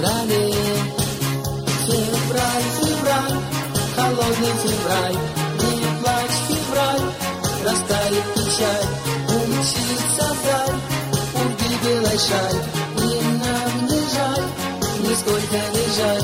феврале. Февраль, февраль, холодный февраль, не плачь, февраль, растает печаль, умчится вдаль, урги белой шаль, и нам не жаль, нисколько не жаль.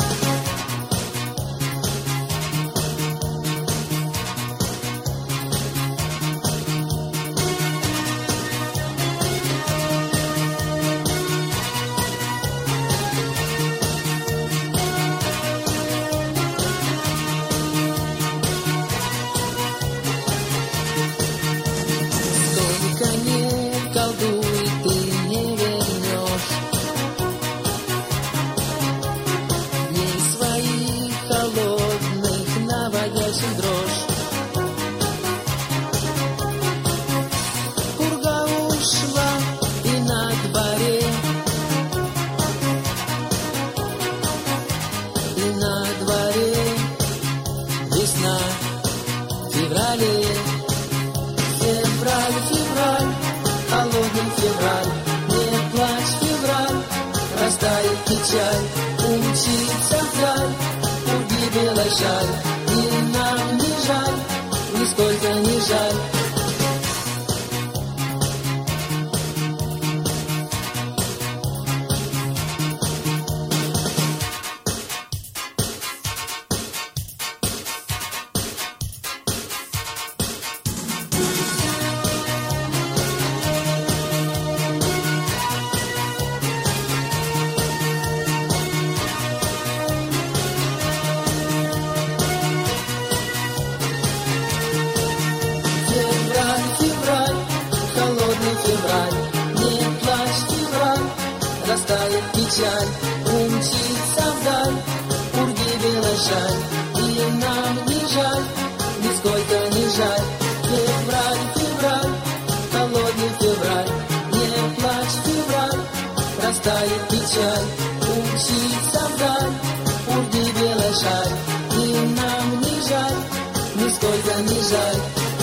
Печаль, умчится вдаль, урги белой шаль, и нам не жаль, нисколько не жаль. Растает печаль, умчится вдаль, урги белой шаль, и нам не жаль, нисколько не жаль. Февраль, февраль, холодный февраль, не плачь, февраль, растает печаль, умчится вдаль, урги белой шаль, и нам не жаль, нисколько не жаль.